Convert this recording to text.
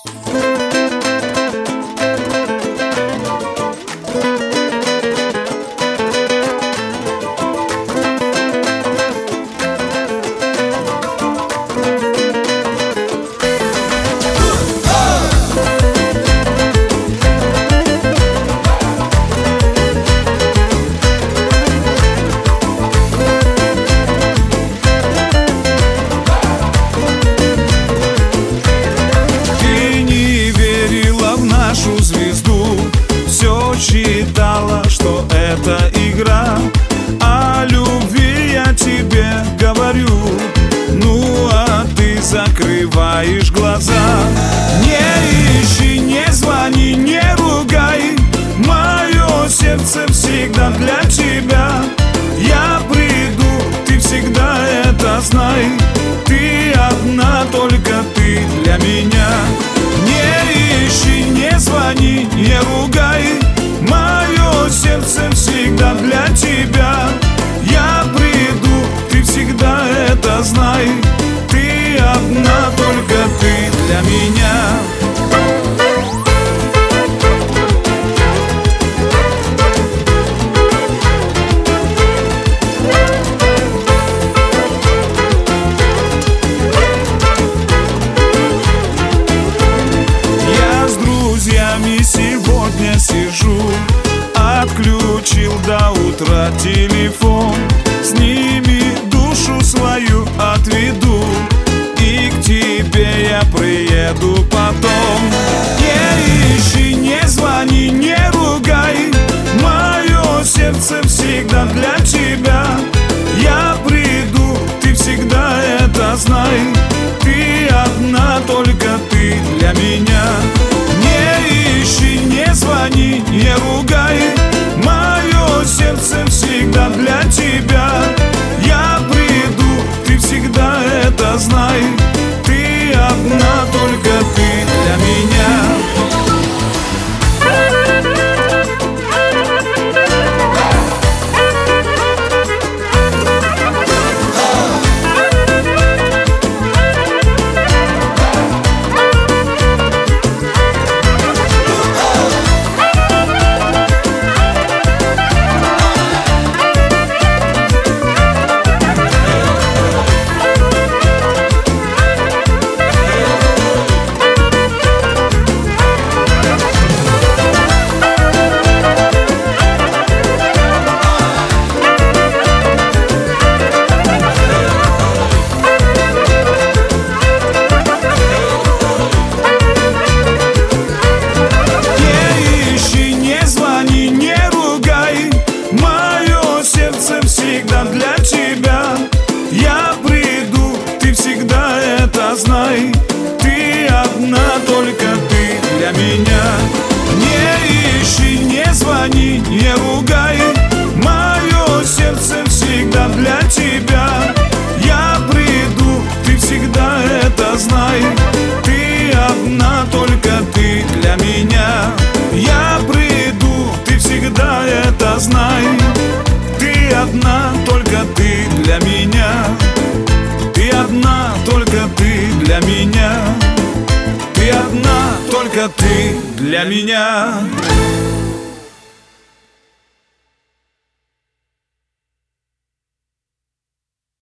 Звезду, все считала, что это игра. О любви я тебе говорю, ну а ты закрываешь глаза. Не ищи, не звони, не ругай, мое сердце всегда для тебя. Я приду, ты всегда это знай, ты одна, только ты для меня. Не ищи, не звони, не ругай, мое сердце всегда для тебя. Я приду, ты всегда это знай, ты одна, только ты для меня. Сегодня сижу, отключил до утра телефон. С ними душу свою отведу, и к тебе я приеду потом. Не ищи, не звони, не ругай, мое сердце всегда для тебя. Я приду, ты всегда это знай, ты одна, только ты для меня. Не ищи, не звони, не ругай, мое сердце всегда для тебя. Я приду, ты всегда это знай, ты одна, только ты для меня. Для тебя я приду, ты всегда это знай, ты одна, только ты для меня. Не ищи, не звони, не ругай, мое сердце всегда для тебя. Я приду, ты всегда это знай, ты одна, только ты для меня. Я приду, ты всегда это знай, ты одна, только ты для меня. Ты одна, только ты для меня. Ты одна, только ты для меня.